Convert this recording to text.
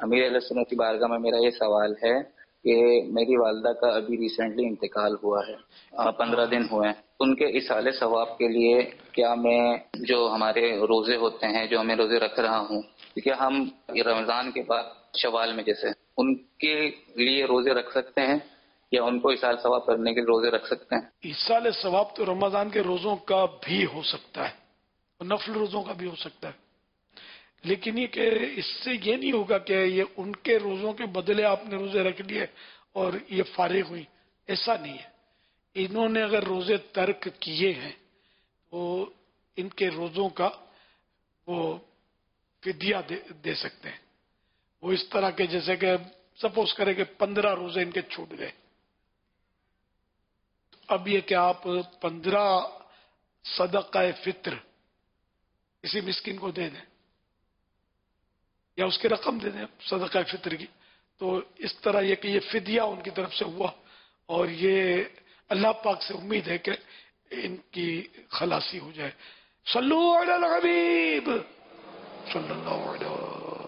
امیر اہل سنت کی بارگاہ میں میرا یہ سوال ہے کہ میری والدہ کا ابھی ریسنٹلی انتقال ہوا ہے، 15 دن ہوئے ہیں. ان کے اصالِ ثواب کے لیے کیا میں جو ہمارے روزے ہوتے ہیں، جو ہمیں روزے رکھ رہا ہوں، کیا ہم رمضان کے بعد شوال میں جیسے ان کے لیے روزے رکھ سکتے ہیں یا ان کو اصال ثواب کرنے کے لیے روزے رکھ سکتے ہیں؟ ایصال ثواب تو رمضان کے روزوں کا بھی ہو سکتا ہے اور نفل روزوں کا بھی ہو سکتا ہے، لیکن یہ کہ اس سے یہ نہیں ہوگا کہ یہ ان کے روزوں کے بدلے آپ نے روزے رکھ لیے اور یہ فارغ ہوئی. ایسا نہیں ہے. انہوں نے اگر روزے ترک کیے ہیں تو ان کے روزوں کا وہ فدیہ دے سکتے ہیں. وہ اس طرح کے جیسے کہ سپوز کریں کہ 15 روزے ان کے چھوٹ گئے، اب یہ کہ آپ 15 صدقہ فطر کسی مسکین کو دے دیں یا اس کی رقم دے دیں صدقہ فطر کی، تو اس طرح یہ کہ یہ فدیہ ان کی طرف سے ہوا اور یہ اللہ پاک سے امید ہے کہ ان کی خلاصی ہو جائے. صلو علی الحبیب صلی اللہ علیہ